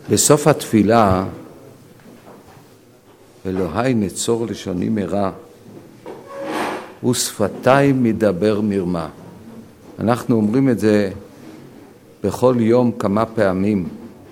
בסוף התפילה, אלוהי נצור לשוני מרע, ושפתיי מדבר מרמה. אנחנו אומרים את זה בכל יום כמה פעמים,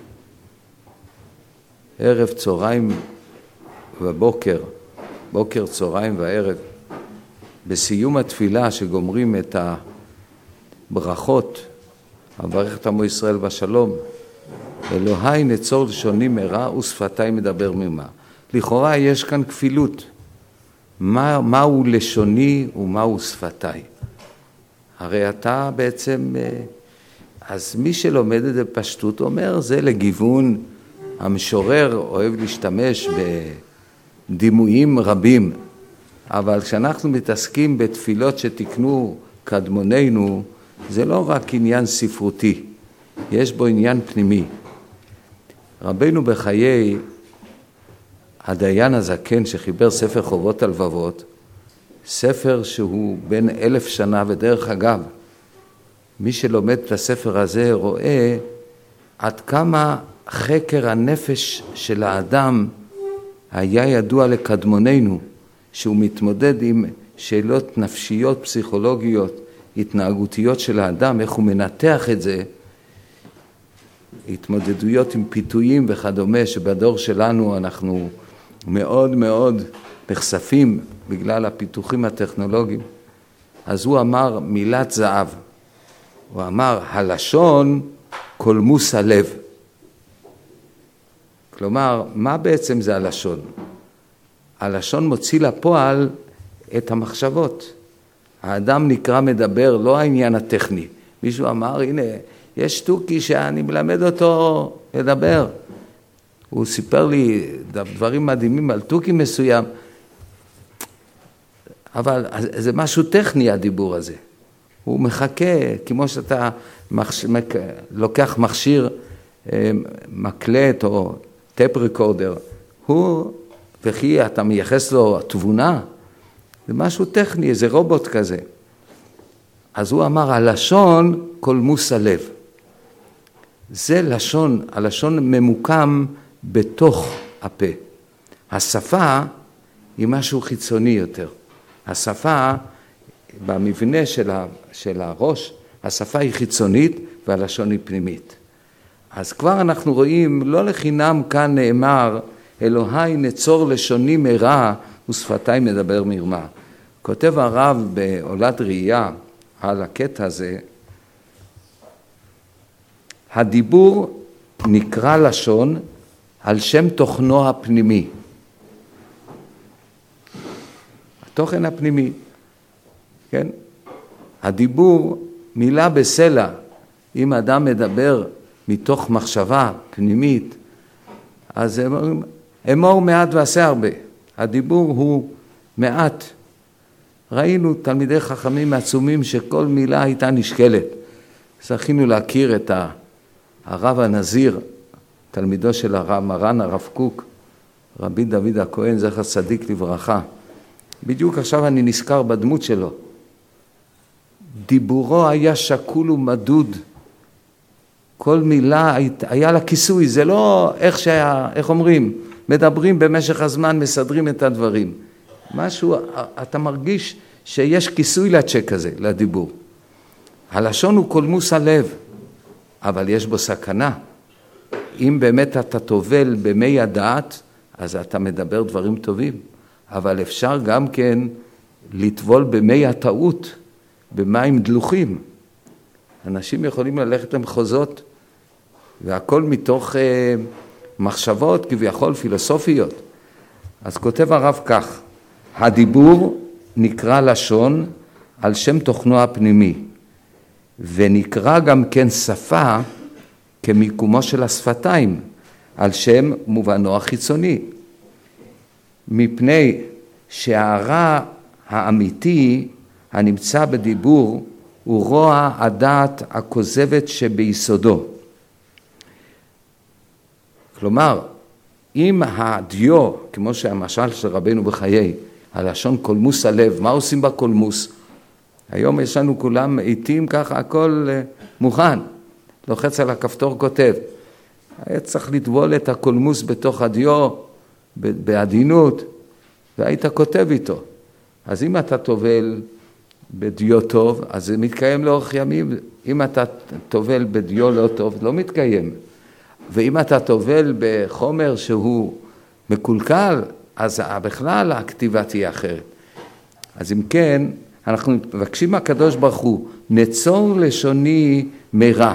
ערב, צהריים ובוקר, בוקר, צהריים וערב. בסיום התפילה שגומרים את הברכות, הברכת עמו ישראל בשלום, אלוהי נצור לשוני מרע ושפתיי מדבר מרמה. לכאורה יש כאן כפילות. מהו לשוני ומהו שפתיי? הרי אתה בעצם, אז מי שלומד את זה בפשטות אומר, זה לגיוון. המשורר אוהב להשתמש בדימויים רבים, אבל כשאנחנו מתעסקים בתפילות שתקנו קדמוננו, זה לא רק עניין ספרותי, יש בו עניין פנימי. רבינו בחיי, הדיין הזקן שחיבר ספר חובות הלבבות, ספר שהוא בן 1000 שנה, ודרך אגב, מי שלומד את הספר הזה רואה עד כמה חקר הנפש של האדם היה ידוע לקדמוננו, שהוא מתמודד עם שאלות נפשיות, פסיכולוגיות, התנהגותיות של האדם, איך הוא מנתח את זה, התמודדויות עם פיתויים וכדומה, שבדור שלנו אנחנו מאוד מאוד נחשפים בגלל הפיתוחים הטכנולוגיים. אז הוא אמר מילת זהב, הוא אמר הלשון קולמוס הלב. כלומר, מה בעצם זה הלשון? הלשון מוציא לפועל את המחשבות. האדם נקרא מדבר, לא העניין הטכני. מישהו אמר, הנה, יש תוכי שאני מלמד אותו לדבר. הוא סיפר לי דברים מדהימים על תוכי מסוים, אבל זה משהו טכני הדיבור הזה. הוא מחכה, כמו שאתה לוקח מכשיר מקלט או טייפ ריקורדר, הוא וכי אתה מייחס לו תבונה, זה משהו טכני, זה רובוט כזה. אז הוא אמר, הלשון קולמוס הלב. זה לשון, הלשון ממוקם בתוך הפה. השפה היא משהו חיצוני יותר. השפה, במבנה של הראש, השפה היא חיצונית והלשון היא פנימית. אז כבר אנחנו רואים, לא לחינם כאן נאמר, אלוהי נצור לשוני מרע ושפתיי מדבר מרמה. כותב הרב בעולת ראייה על הקטע הזה, הדיבור נקרא לשון על שם תוכנו הפנימי. התוכן הפנימי, כן? הדיבור מילה בסלע, אם אדם מדבר מתוך מחשבה פנימית, אז אמור מעט ועשה הרבה. הדיבור הוא מעט. ראינו תלמידי חכמים עצומים שכל מילה הייתה נשקלת. זכינו להכיר את הרב הנזיר, תלמידו של הרב מרן הרב קוק, רבי דוד הכהן זכר צדיק לברכה. בדיוק עכשיו אני נזכר בדמות שלו. דיבורו היה שקול ומדוד. כל מילה היה לה כיסוי, זה לא איך אומרים, מדברים במשך הזמן, מסדרים את הדברים. משהו, אתה מרגיש שיש כיסוי לצ'ק הזה, לדיבור. הלשון הוא קולמוס הלב, אבל יש בו סכנה. אם באמת אתה תובל במי הדעת, אז אתה מדבר דברים טובים. אבל אפשר גם כן לטבול במי הטעות, במים דלוחים. אנשים יכולים ללכת למחוזות, והכל מתוך מחשבות כביכול פילוסופיות. אז כותב הרב כך, הדיבור נקרא לשון על שם תוכנו הפנימי, ונקרא גם כן שפה כמיקומו של השפתיים, על שם מובנו החיצוני. מפני שהרע האמיתי הנמצא בדיבור הוא רוע הדעת הכוזבת שביסודו. כלומר, אם הדיו, כמו שהמשל של רבינו בחיי, הלשון קולמוס הלב, מה עושים בקולמוס? היום יש לנו כולם עיתים ככה, הכל מוכן. לוחץ על הכפתור כותב. היה צריך לטבול את הקולמוס בתוך הדיו, בעדינות, והיית כותב איתו. אז אם אתה טובל בדיו טוב, אז זה מתקיים לאורך ימים. אם אתה טובל בדיו לא טוב, לא מתקיים. ואם אתה טובל בחומר שהוא מקולקל, אז בכלל הכתיבה תהיה אחרת. אז אם כן, אנחנו מבקשים מהקדוש ברוך הוא, נצור לשוני מרע.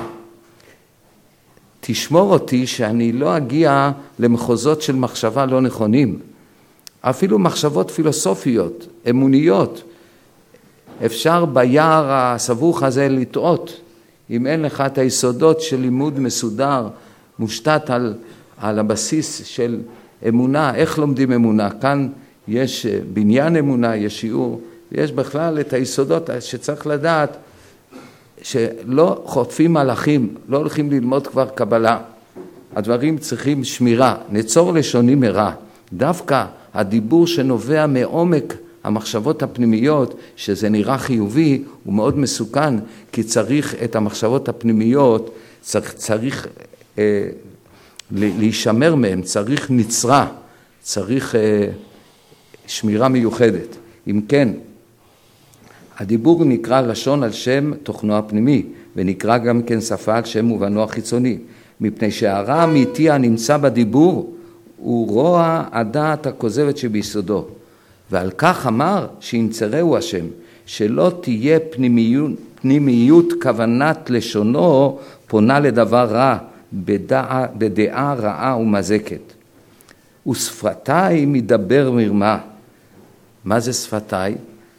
תשמור אותי שאני לא אגיע למחוזות של מחשבה לא נכונים. אפילו מחשבות פילוסופיות, אמוניות. אפשר ביער הסבוך הזה לטעות, אם אין לך את היסודות של לימוד מסודר, מושתת על הבסיס של אמונה. איך לומדים אמונה? כאן יש בניין אמונה, יש שיעור, יש בכלל את היסודות שצריך לדעת, שלא חוטפים מלאכים, לא הולכים ללמוד כבר קבלה. הדברים צריכים שמירה, נצור לשוני מרע. דווקא הדיבור שנובע מעומק המחשבות הפנימיות, שזה נראה חיובי, הוא מאוד מסוכן, כי צריך את המחשבות הפנימיות, צריך להישמר מהם, צריך נצרה, צריך שמירה מיוחדת. אם כן, הדיבור נקרא לשון על שם תוכנו הפנימי, ונקרא גם כן שפה על שם מובנו החיצוני, מפני שהרע האמיתי הנמצא בדיבור, הוא רוע הדעת הכוזבת שביסודו. ועל כך אמר שינצרהו השם, שלא תהיה פנימיות כוונת לשונו פונה לדבר רע, בדעה רעה ומזקת. ושפתיי מדבר מרמה. מה זה שפתיי?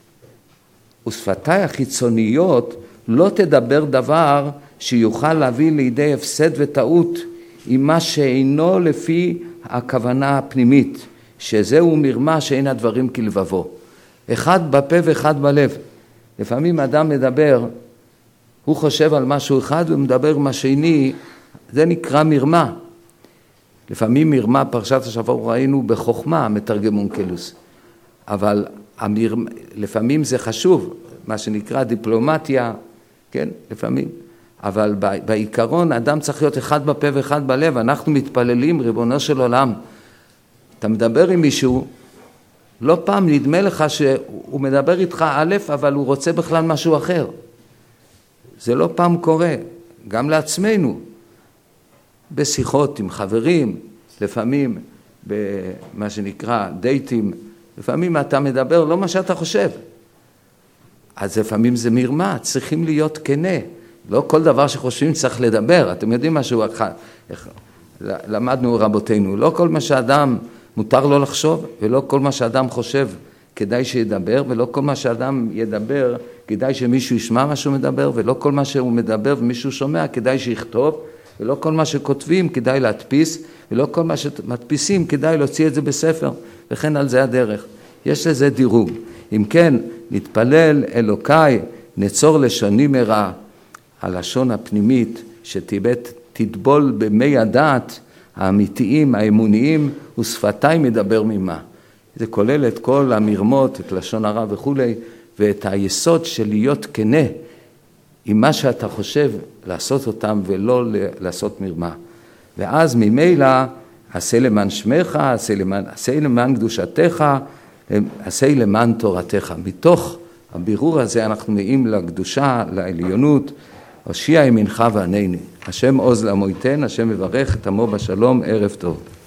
ושפתיי החיצוניות לא תדבר דבר שיוכל להביא לידי הפסד וטעות עם מה שאינו לפי הכוונה הפנימית, שזהו מרמה שאין הדברים כלבבו. אחד בפה ואחד בלב. לפעמים אדם מדבר, הוא חושב על משהו אחד ומדבר מה שני, זה נקרא מרמה. לפעמים מרמה, פרשת השבוע ראינו בחוכמה, מתרגם אונקלוס. אבל לפעמים זה חשוב, מה שנקרא דיפלומטיה, כן, לפעמים. אבל בעיקרון אדם צריך להיות אחד בפה ואחד בלב. אנחנו מתפללים, ריבונו של עולם. אתה מדבר עם מישהו, לא פעם נדמה לך שהוא מדבר איתך א', אבל הוא רוצה בכלל משהו אחר. זה לא פעם קורה, גם לעצמנו. בשיחות עם חברים, לפעמים במה שנקרא דייטים, לפעמים אתה מדבר לא מה שאתה חושב. אז לפעמים זה מרמה, צריכים להיות כנה. לא כל דבר שחושבים צריך לדבר. אתם יודעים משהו, למדנו רבותינו, לא כל מה שאדם מותר לו לחשוב, ולא כל מה שאדם חושב כדאי שידבר, ולא כל מה שאדם ידבר כדאי שמישהו ישמע מה שהוא מדבר, ולא כל מה שהוא מדבר ומישהו שומע כדאי שיכתוב, ולא כל מה שכותבים כדאי להדפיס, ולא כל מה שמדפיסים כדאי להוציא את זה בספר, וכן על זה הדרך. יש לזה דירוג. אם כן, נתפלל אלוקיי, נצור לשוני מרע, הלשון הפנימית שתטבול במי הדעת האמיתיים, האמוניים, ושפתיי מדבר ממה. זה כולל את כל המרמות, את לשון הרע וכו', ואת היסוד של להיות כנה עם מה שאתה חושב, לעשות אותם ולא לעשות מרמה. ואז ממילא, עשה למען שמך, עשה למען קדושתך, עשה למען תורתך. מתוך הבירור הזה אנחנו מגיעים לקדושה, לעליונות, הושיע ימינך וענני. השם עוז לעמו ייתן, השם מברך את עמו בשלום, ערב טוב.